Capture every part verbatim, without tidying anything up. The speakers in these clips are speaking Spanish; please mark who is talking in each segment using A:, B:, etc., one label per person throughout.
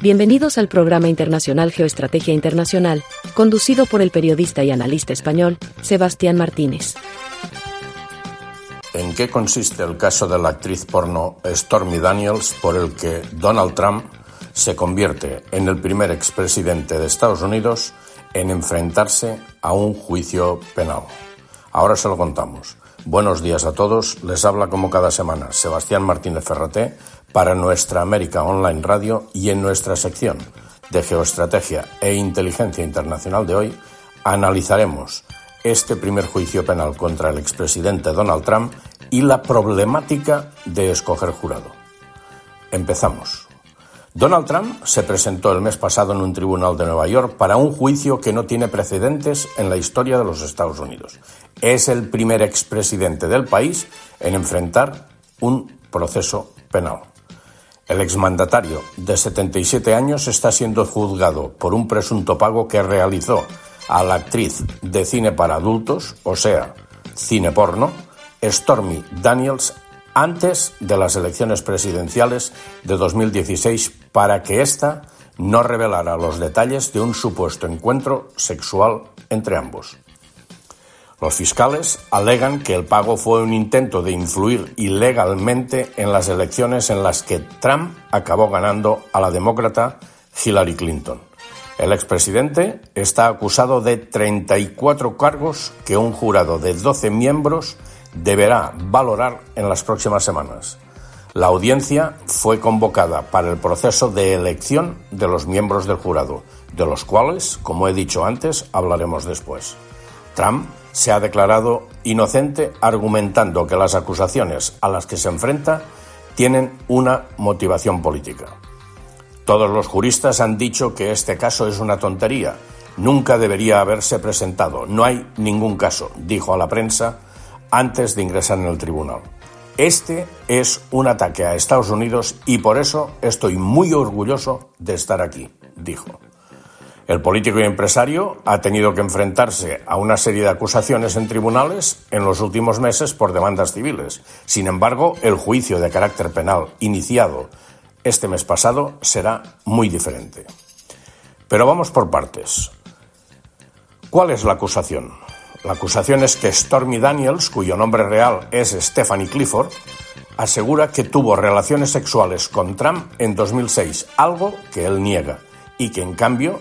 A: Bienvenidos al programa internacional Geoestrategia Internacional, conducido por el periodista y analista español, Sebastián Martínez.
B: ¿En qué consiste el caso de la actriz porno Stormy Daniels por el que Donald Trump se convierte en el primer expresidente de Estados Unidos en enfrentarse a un juicio penal? Ahora se lo contamos. Buenos días a todos, les habla como cada semana Sebastián Martínez Ferraté para nuestra América Online Radio, y en nuestra sección de Geoestrategia e Inteligencia Internacional de hoy analizaremos este primer juicio penal contra el expresidente Donald Trump y la problemática de escoger jurado. Empezamos. Donald Trump se presentó el mes pasado en un tribunal de Nueva York para un juicio que no tiene precedentes en la historia de los Estados Unidos. Es el primer expresidente del país en enfrentar un proceso penal. El exmandatario de setenta y siete años está siendo juzgado por un presunto pago que realizó a la actriz de cine para adultos, o sea, cine porno, Stormy Daniels, antes de las elecciones presidenciales de dos mil dieciséis, para que ésta no revelara los detalles de un supuesto encuentro sexual entre ambos. Los fiscales alegan que el pago fue un intento de influir ilegalmente en las elecciones en las que Trump acabó ganando a la demócrata Hillary Clinton. El expresidente está acusado de treinta y cuatro cargos que un jurado de doce miembros deberá valorar en las próximas semanas. La audiencia fue convocada para el proceso de elección de los miembros del jurado, de los cuales, como he dicho antes, hablaremos después. Trump se ha declarado inocente, argumentando que las acusaciones a las que se enfrenta tienen una motivación política. Todos los juristas han dicho que este caso es una tontería, nunca debería haberse presentado, no hay ningún caso, dijo a la prensa antes de ingresar en el tribunal. Este es un ataque a Estados Unidos y por eso estoy muy orgulloso de estar aquí, dijo. El político y empresario ha tenido que enfrentarse a una serie de acusaciones en tribunales en los últimos meses por demandas civiles. Sin embargo, el juicio de carácter penal iniciado este mes pasado será muy diferente. Pero vamos por partes. ¿Cuál es la acusación? La acusación es que Stormy Daniels, cuyo nombre real es Stephanie Clifford, asegura que tuvo relaciones sexuales con Trump en dos mil seis, algo que él niega, y que en cambio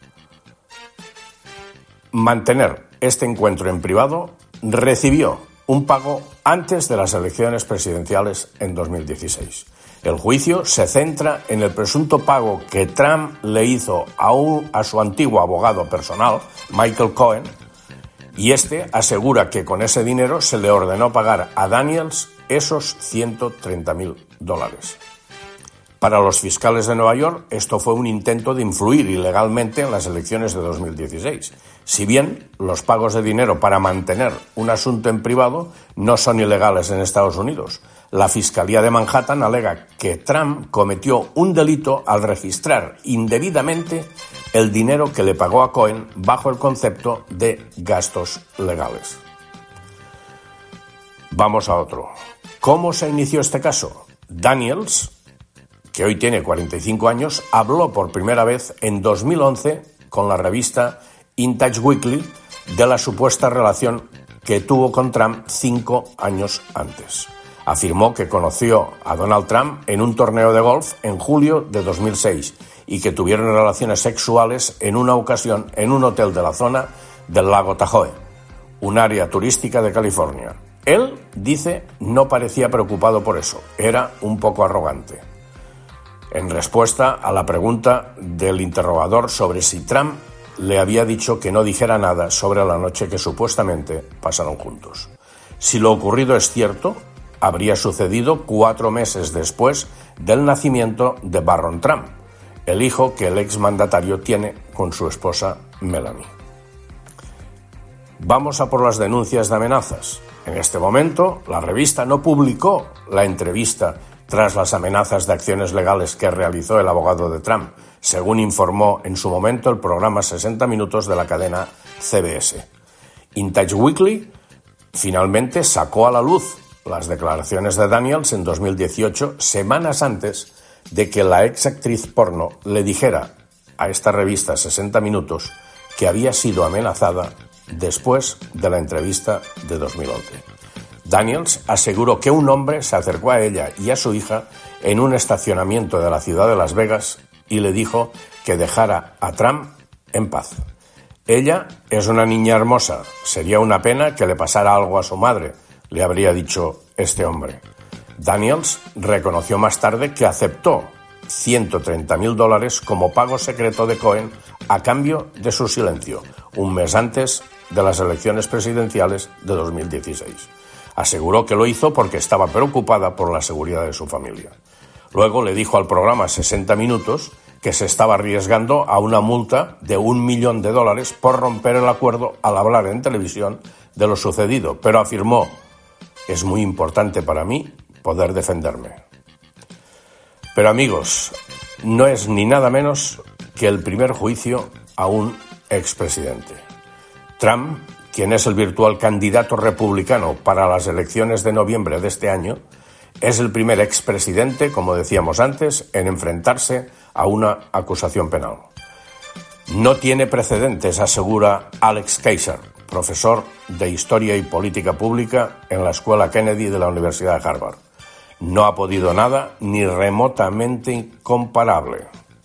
B: mantener este encuentro en privado recibió un pago antes de las elecciones presidenciales en dos mil dieciséis. El juicio se centra en el presunto pago que Trump le hizo a, un, a su antiguo abogado personal, Michael Cohen, y este asegura que con ese dinero se le ordenó pagar a Daniels esos ciento treinta mil dólares. Para los fiscales de Nueva York, esto fue un intento de influir ilegalmente en las elecciones de dos mil dieciséis. Si bien los pagos de dinero para mantener un asunto en privado no son ilegales en Estados Unidos, la Fiscalía de Manhattan alega que Trump cometió un delito al registrar indebidamente el dinero que le pagó a Cohen bajo el concepto de gastos legales. Vamos a otro. ¿Cómo se inició este caso? Daniels, que hoy tiene cuarenta y cinco años, habló por primera vez en dos mil once con la revista In Touch Weekly de la supuesta relación que tuvo con Trump cinco años antes. Afirmó que conoció a Donald Trump en un torneo de golf en julio de dos mil seis y que tuvieron relaciones sexuales en una ocasión en un hotel de la zona del lago Tahoe, un área turística de California. Él, dice, no parecía preocupado por eso, era un poco arrogante. En respuesta a la pregunta del interrogador sobre si Trump le había dicho que no dijera nada sobre la noche que supuestamente pasaron juntos. Si lo ocurrido es cierto, habría sucedido cuatro meses después del nacimiento de Barron Trump, el hijo que el exmandatario tiene con su esposa Melanie. Vamos a por las denuncias de amenazas. En este momento, la revista no publicó la entrevista tras las amenazas de acciones legales que realizó el abogado de Trump, según informó en su momento el programa sesenta minutos de la cadena C B S. In Touch Weekly finalmente sacó a la luz las declaraciones de Daniels en dos mil dieciocho, semanas antes de que la ex actriz porno le dijera a esta revista sesenta minutos que había sido amenazada después de la entrevista de dos mil once. Daniels aseguró que un hombre se acercó a ella y a su hija en un estacionamiento de la ciudad de Las Vegas y le dijo que dejara a Trump en paz. Ella es una niña hermosa, sería una pena que le pasara algo a su madre, le habría dicho este hombre. Daniels reconoció más tarde que aceptó ciento treinta mil dólares como pago secreto de Cohen a cambio de su silencio, un mes antes de las elecciones presidenciales de dos mil dieciséis. Aseguró que lo hizo porque estaba preocupada por la seguridad de su familia. Luego le dijo al programa sesenta minutos que se estaba arriesgando a una multa de un millón de dólares por romper el acuerdo al hablar en televisión de lo sucedido, pero afirmó: es muy importante para mí poder defenderme. Pero amigos, no es ni nada menos que el primer juicio a un expresidente. Trump, quien es el virtual candidato republicano para las elecciones de noviembre de este año, es el primer expresidente, como decíamos antes, en enfrentarse a una acusación penal. No tiene precedentes, asegura Alex Kaiser, profesor de Historia y Política Pública en la Escuela Kennedy de la Universidad de Harvard. No ha podido nada ni remotamente comparable.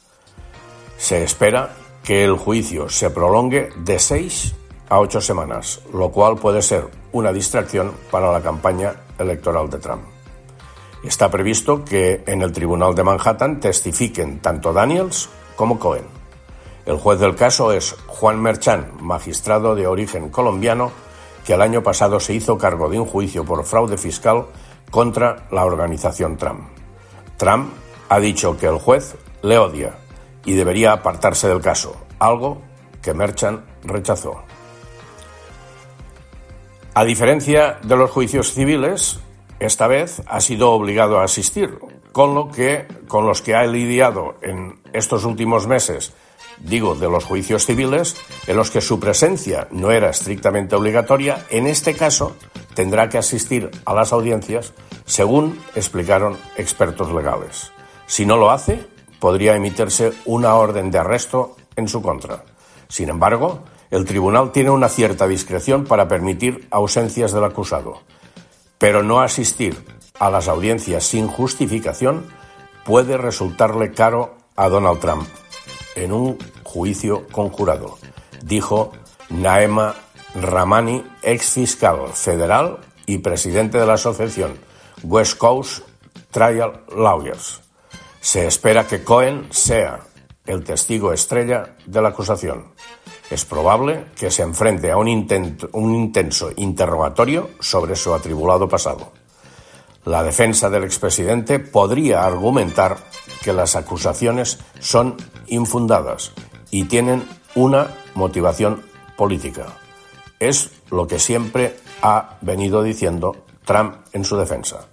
B: Se espera que el juicio se prolongue de seis a ocho semanas, lo cual puede ser una distracción para la campaña electoral de Trump. Está previsto que en el Tribunal de Manhattan testifiquen tanto Daniels como Cohen. El juez del caso es Juan Merchan, magistrado de origen colombiano, que el año pasado se hizo cargo de un juicio por fraude fiscal contra la organización Trump. Trump ha dicho que el juez le odia y debería apartarse del caso, algo que Merchan rechazó. A diferencia de los juicios civiles, esta vez ha sido obligado a asistir, con lo que, con los que ha lidiado en estos últimos meses, digo, de los juicios civiles, en los que su presencia no era estrictamente obligatoria. En este caso tendrá que asistir a las audiencias, según explicaron expertos legales. Si no lo hace, podría emitirse una orden de arresto en su contra. Sin embargo, el tribunal tiene una cierta discreción para permitir ausencias del acusado, pero no asistir a las audiencias sin justificación puede resultarle caro a Donald Trump en un juicio conjurado, dijo Naema Ramani, ex fiscal federal y presidente de la asociación West Coast Trial Lawyers. Se espera que Cohen sea el testigo estrella de la acusación. Es probable que se enfrente a un, intento, un intenso interrogatorio sobre su atribulado pasado. La defensa del expresidente podría argumentar que las acusaciones son infundadas y tienen una motivación política. Es lo que siempre ha venido diciendo Trump en su defensa.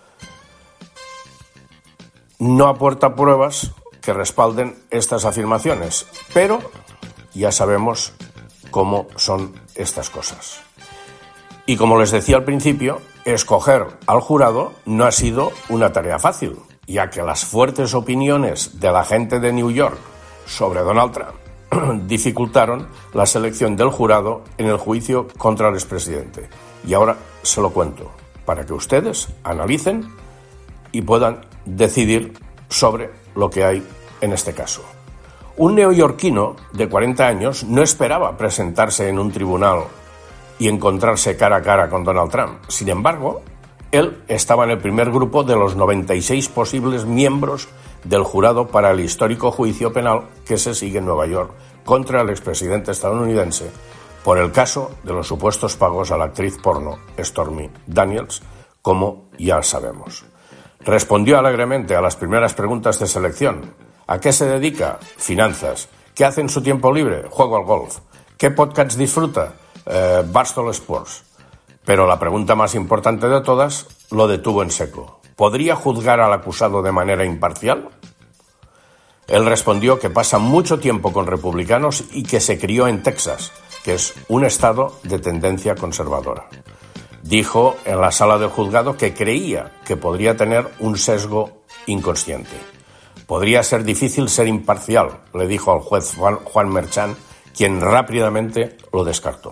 B: No aporta pruebas que respalden estas afirmaciones, pero ya sabemos cómo son estas cosas. Y como les decía al principio, escoger al jurado no ha sido una tarea fácil, ya que las fuertes opiniones de la gente de New York sobre Donald Trump dificultaron la selección del jurado en el juicio contra el expresidente. Y ahora se lo cuento, para que ustedes analicen y puedan decidir sobre lo que hay en este caso. Un neoyorquino de cuarenta años no esperaba presentarse en un tribunal y encontrarse cara a cara con Donald Trump. Sin embargo, él estaba en el primer grupo de los noventa y seis posibles miembros del jurado para el histórico juicio penal que se sigue en Nueva York contra el expresidente estadounidense por el caso de los supuestos pagos a la actriz porno Stormy Daniels, como ya sabemos. Respondió alegremente a las primeras preguntas de selección. ¿A qué se dedica? Finanzas. ¿Qué hace en su tiempo libre? Juego al golf. ¿Qué podcasts disfruta? Eh, Barstool Sports. Pero la pregunta más importante de todas lo detuvo en seco. ¿Podría juzgar al acusado de manera imparcial? Él respondió que pasa mucho tiempo con republicanos y que se crió en Texas, que es un estado de tendencia conservadora. Dijo en la sala del juzgado que creía que podría tener un sesgo inconsciente. Podría ser difícil ser imparcial, le dijo al juez Juan, Juan Merchan, quien rápidamente lo descartó.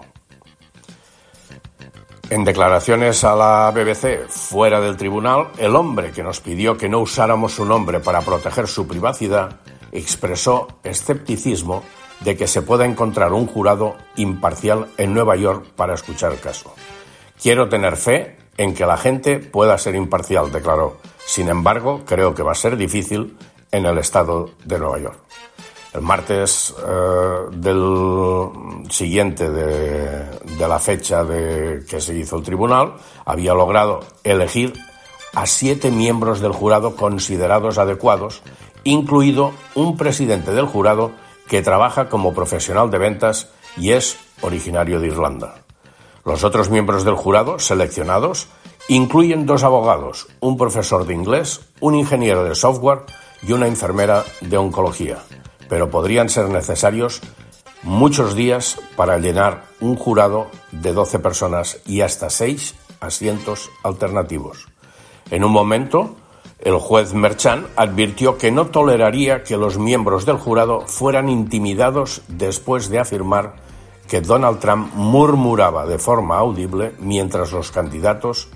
B: En declaraciones a la B B C fuera del tribunal, el hombre que nos pidió que no usáramos su nombre para proteger su privacidad expresó escepticismo de que se pueda encontrar un jurado imparcial en Nueva York para escuchar el caso. Quiero tener fe en que la gente pueda ser imparcial, declaró. Sin embargo, creo que va a ser difícil en el estado de Nueva York. El martes eh, del siguiente de, de la fecha de que se hizo el tribunal, había logrado elegir a siete miembros del jurado considerados adecuados, incluido un presidente del jurado que trabaja como profesional de ventas y es originario de Irlanda. Los otros miembros del jurado seleccionados incluyen dos abogados, un profesor de inglés, un ingeniero de software y una enfermera de oncología, pero podrían ser necesarios muchos días para llenar un jurado de doce personas y hasta seis asientos alternativos. En un momento, el juez Merchan advirtió que no toleraría que los miembros del jurado fueran intimidados después de afirmar que Donald Trump murmuraba de forma audible mientras los candidatos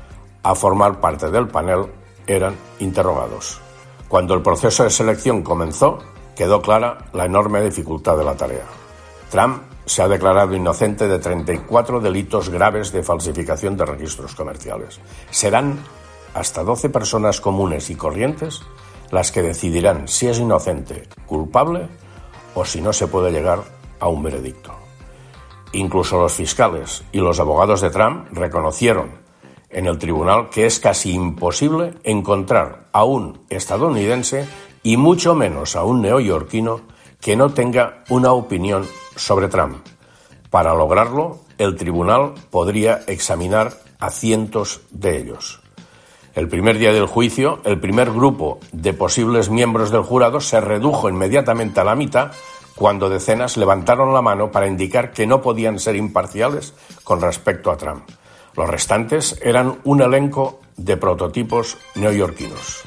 B: a formar parte del panel eran interrogados. Cuando el proceso de selección comenzó, quedó clara la enorme dificultad de la tarea. Trump se ha declarado inocente de treinta y cuatro delitos graves de falsificación de registros comerciales. Serán hasta doce personas comunes y corrientes las que decidirán si es inocente, culpable o si no se puede llegar a un veredicto. Incluso los fiscales y los abogados de Trump reconocieron en el tribunal que es casi imposible encontrar a un estadounidense y mucho menos a un neoyorquino que no tenga una opinión sobre Trump. Para lograrlo, el tribunal podría examinar a cientos de ellos. El primer día del juicio, el primer grupo de posibles miembros del jurado se redujo inmediatamente a la mitad cuando decenas levantaron la mano para indicar que no podían ser imparciales con respecto a Trump. Los restantes eran un elenco de prototipos neoyorquinos.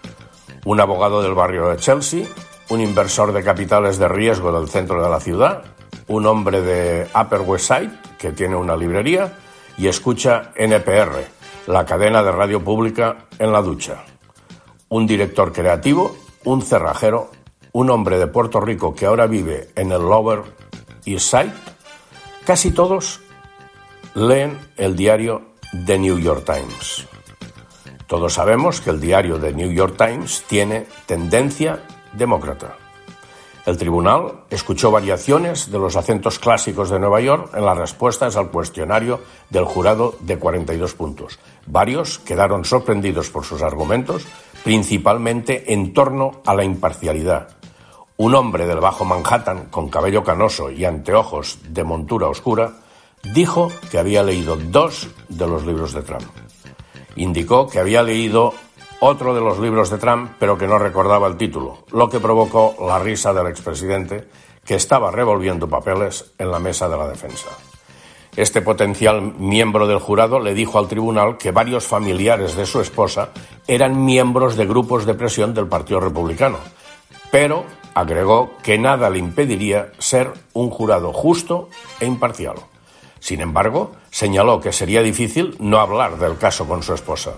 B: Un abogado del barrio de Chelsea, un inversor de capitales de riesgo del centro de la ciudad, un hombre de Upper West Side que tiene una librería y escucha N P R, la cadena de radio pública en la ducha. Un director creativo, un cerrajero, un hombre de Puerto Rico que ahora vive en el Lower East Side. Casi todos leen el diario The New York Times. Todos sabemos que el diario The New York Times tiene tendencia demócrata. El tribunal escuchó variaciones de los acentos clásicos de Nueva York en las respuestas al cuestionario del jurado de cuarenta y dos puntos. Varios quedaron sorprendidos por sus argumentos, principalmente en torno a la imparcialidad. Un hombre del Bajo Manhattan con cabello canoso y anteojos de montura oscura dijo que había leído dos de los libros de Trump. Indicó que había leído otro de los libros de Trump, pero que no recordaba el título, lo que provocó la risa del expresidente, que estaba revolviendo papeles en la mesa de la defensa. Este potencial miembro del jurado le dijo al tribunal que varios familiares de su esposa eran miembros de grupos de presión del Partido Republicano, pero agregó que nada le impediría ser un jurado justo e imparcial. Sin embargo, señaló que sería difícil no hablar del caso con su esposa.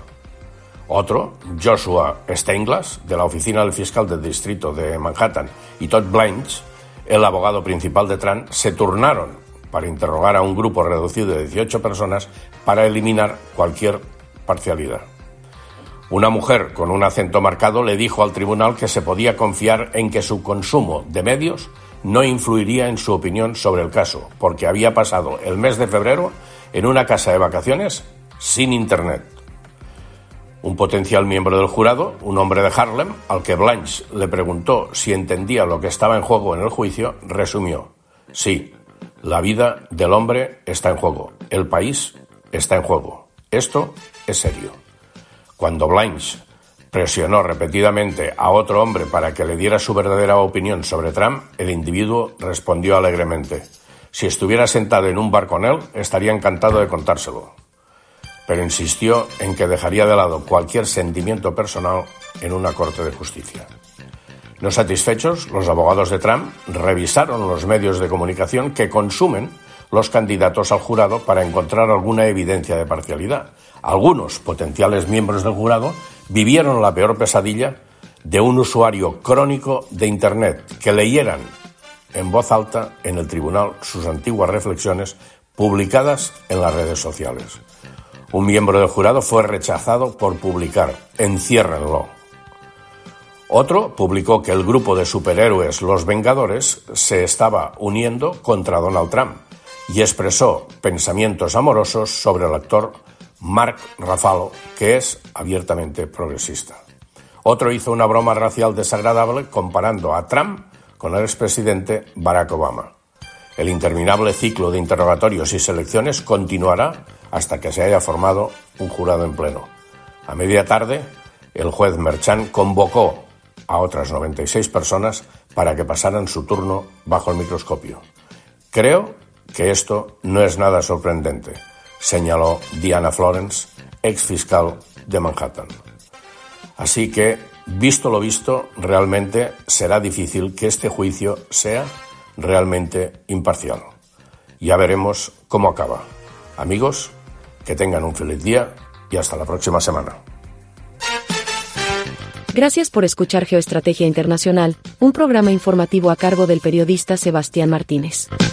B: Otro, Joshua Steinglass, de la oficina del fiscal del distrito de Manhattan, y Todd Blanche, el abogado principal de Trump, se turnaron para interrogar a un grupo reducido de dieciocho personas para eliminar cualquier parcialidad. Una mujer con un acento marcado le dijo al tribunal que se podía confiar en que su consumo de medios no influiría en su opinión sobre el caso, porque había pasado el mes de febrero en una casa de vacaciones sin internet. Un potencial miembro del jurado, un hombre de Harlem, al que Blanche le preguntó si entendía lo que estaba en juego en el juicio, resumió: sí, la vida del hombre está en juego, el país está en juego, esto es serio. Cuando Blanche presionó repetidamente a otro hombre para que le diera su verdadera opinión sobre Trump, el individuo respondió alegremente: si estuviera sentado en un bar con él, estaría encantado de contárselo. Pero insistió en que dejaría de lado cualquier sentimiento personal en una corte de justicia. No satisfechos, los abogados de Trump revisaron los medios de comunicación que consumen los candidatos al jurado para encontrar alguna evidencia de parcialidad. Algunos potenciales miembros del jurado vivieron la peor pesadilla de un usuario crónico de Internet, que leyeran en voz alta en el tribunal sus antiguas reflexiones publicadas en las redes sociales. Un miembro del jurado fue rechazado por publicar «Enciérrenlo». Otro publicó que el grupo de superhéroes Los Vengadores se estaba uniendo contra Donald Trump y expresó pensamientos amorosos sobre el actor Mark Ruffalo, que es abiertamente progresista. Otro hizo una broma racial desagradable comparando a Trump con el expresidente Barack Obama. El interminable ciclo de interrogatorios y selecciones continuará hasta que se haya formado un jurado en pleno. A media tarde, el juez Merchan convocó a otras noventa y seis personas para que pasaran su turno bajo el microscopio. Creo que esto no es nada sorprendente, señaló Diana Florence, ex fiscal de Manhattan. Así que, visto lo visto, realmente será difícil que este juicio sea realmente imparcial. Ya veremos cómo acaba. Amigos, que tengan un feliz día y hasta la próxima semana.
A: Gracias por escuchar Geoestrategia Internacional, un programa informativo a cargo del periodista Sebastián Martínez.